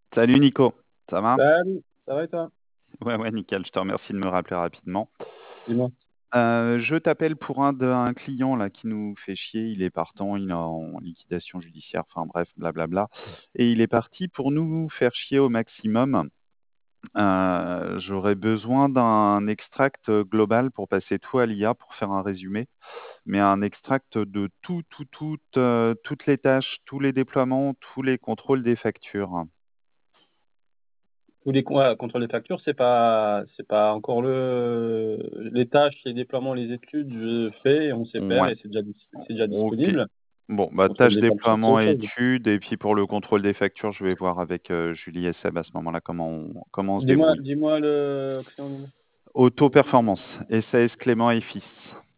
Salut Nico, ça va? Salut, ça va et toi? Ouais, ouais, nickel, je te remercie de me rappeler rapidement. Dis-moi. Je t'appelle pour un client là qui nous fait chier, il est partant, il est en liquidation judiciaire, enfin bref, blablabla. Et il est parti pour nous faire chier au maximum. J'aurais besoin d'un extract global pour passer tout à l'IA pour faire un résumé, mais un extract de toutes les tâches, tous les déploiements, tous les contrôles des factures. Contrôles des factures, c'est pas encore les tâches, les déploiements, les études, je fais et on sait faire Ouais. et c'est déjà Ok. disponible. Bon, bah, Contrôle tâche des factures, c'est déploiement autre et chose. études, et puis pour le contrôle des factures, je vais voir avec Julie et Seb à ce moment-là comment on se Dis-moi, débrouille. dis-moi le client numéro. Auto-performance, SAS Clément et Fils.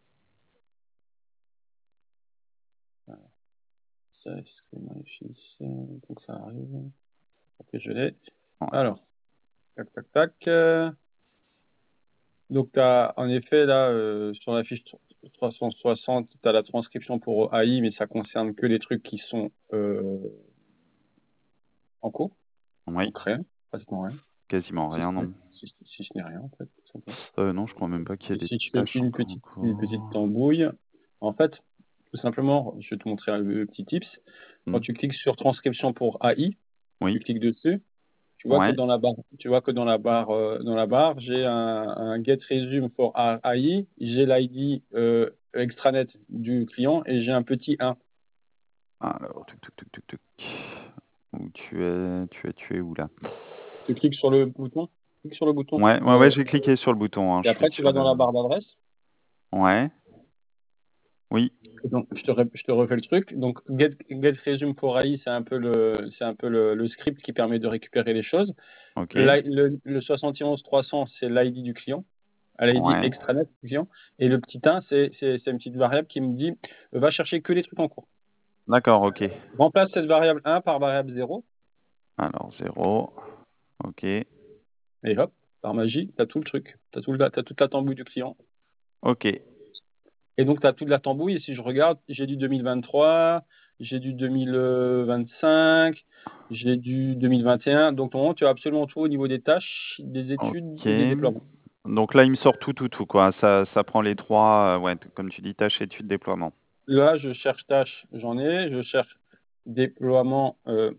Ça, excusez-moi, les filles, donc ça arrive. Ok, je l'ai. Ouais. Alors, tac, tac, tac. Donc, tu as en effet, là, sur la fiche 360, tu as la transcription pour AI, mais ça concerne que les trucs qui sont en cours. Oui, Donc, rien, pratiquement rien. quasiment Si ce rien, n'est non. si ce n'est rien, en fait, tout simplement. Non, je crois même pas qu'il y ait Et des si je fais tâches une encore en petite cours. tambouille, en fait, tout simplement, je vais te montrer le petit tips. Quand Hmm. tu cliques sur transcription pour AI, tu Oui, cliques dessus, tu vois que ouais. dans la barre, j'ai un get resume for AI, j'ai l'ID extranet du client et j'ai un petit 1. Alors, tuc. Où tu es où là? Tu cliques sur le bouton, clique sur le bouton, Ouais, j'ai cliqué sur le bouton, hein, et je suis après tu sur vas dans le. la barre d'adresse. Ouais, oui, Donc, je te refais le truc. Donc, get resume for AI, c'est un peu le script qui permet de récupérer les choses. ok, Le 71 300, c'est l'ID du client, l'ID ouais. extranet du client. Et le petit 1, c'est une petite variable qui me dit va chercher que les trucs en cours. D'accord, ok. Remplace cette variable 1 par variable 0, Alors, 0, ok. et hop, par magie, tu as tout le truc. Tu as toute la tambouille du client. Ok, Et donc, tu as toute la tambouille. Et si je regarde, j'ai du 2023, j'ai du 2025, j'ai du 2021. Donc, normalement, tu as absolument tout au niveau des tâches, des études ok. et des déploiements. Donc là, il me sort tout, quoi. Ça prend les trois, ouais, comme tu dis, tâches, études, déploiement. Là, je cherche tâches, j'en ai. Je cherche déploiement,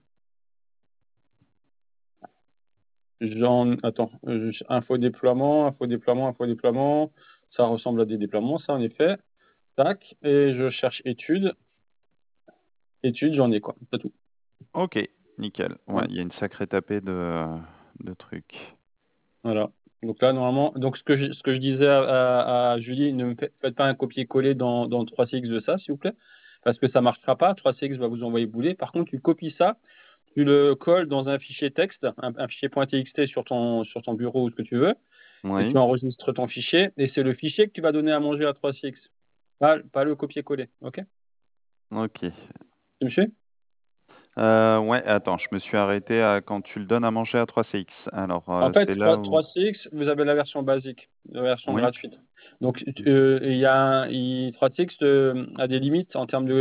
attends, info déploiement. Ça ressemble à des déploiements, ça, en effet. Tac. Et je cherche études. Études, j'en ai, quoi. C'est tout. Ok, nickel. Ouais, Voilà. il y a une sacrée tapée de trucs. Voilà. Donc là, normalement, donc ce que je disais à Julie, ne me faites pas un copier-coller dans 3CX de ça, s'il vous plaît, parce que ça ne marchera pas. 3CX va vous envoyer bouler. Par contre, tu copies ça, tu le colles dans un fichier texte, un fichier .txt sur ton bureau ou ce que tu veux, et tu Oui, enregistres ton fichier, et c'est le fichier que tu vas donner à manger à 3CX, pas le copier-coller. OK? ok. Tu me suis? Ouais, attends, je me suis arrêté à quand tu le donnes à manger à 3CX. Alors, En fait, c'est là où. 3CX, vous avez la version basique, la version Oui, gratuite. Donc, il y a 3CX a des limites en termes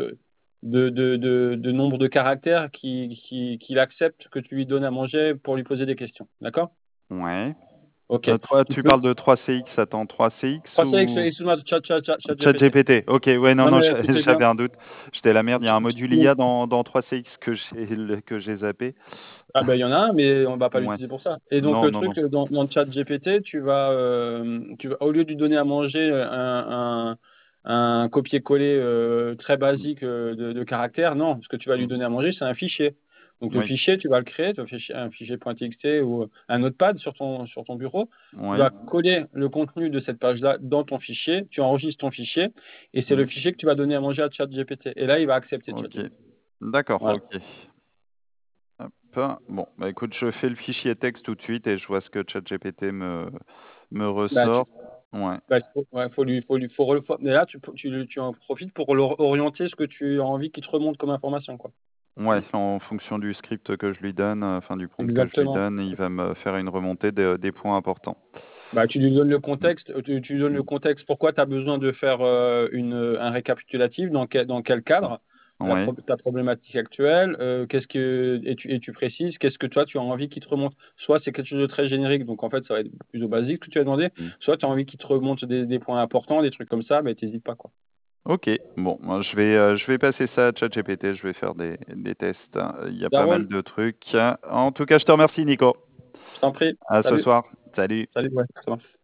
de nombre de caractères qu'il accepte que tu lui donnes à manger pour lui poser des questions. D'accord? ouais. OK. Tu Tu peux. parles de 3CX, attends, 3CX 3CX, ou. excuse-moi, chat GPT. ChatGPT, ok, ouais, non, Non, non, mais écoutez bien. j'avais un doute. J'étais la merde, il y a Tu- un tu- module tu- IA dans 3CX que j'ai zappé. Ah ben il y en a un, mais on va pas Ouais, l'utiliser pour ça. Et donc non, le non, truc non. dans ChatGPT, tu vas au lieu de lui donner à manger un copier-coller très basique de caractères, non, ce que tu vas lui Mm, donner à manger, c'est un fichier. Donc le oui, fichier, tu vas le créer, un fichier .txt ou un notepad sur ton bureau. Tu oui, vas coller le contenu de cette page-là dans ton fichier, tu enregistres ton fichier, et c'est le mm, fichier que tu vas donner à manger à ChatGPT. Et là, il va accepter ok. ChatGPT. D'accord, Voilà. ok. Hop. Bon, bah écoute, je fais le fichier texte tout de suite et je vois ce que ChatGPT me Bah, ressort. Ouais, Bah, ouais, mais là, tu en profites pour orienter ce que tu as envie qu'il te remonte comme information, quoi. ouais, en fonction du script que je lui donne, enfin du prompt que je lui Exactement. donne, il va me faire une remontée des points importants. Bah, tu lui donnes le Mm, contexte, tu lui donnes le mm, contexte, pourquoi tu as besoin de faire un récapitulatif, dans quel cadre, Ouais. ta problématique actuelle, et tu précises qu'est-ce que toi tu as envie qu'il te remonte. Soit c'est quelque chose de très générique, donc en fait ça va être plus au basique que tu as demandé, Mmh. soit tu as envie qu'il te remonte des points importants, des trucs comme ça, mais t'hésites pas, quoi. OK. Bon, moi je vais passer ça à ChatGPT, je vais faire des tests. Il y a Ça pas roule, mal de trucs. En tout cas, je te remercie Nico. je t'en prie. À ce Salut, soir. Salut. salut, ouais, ça marche.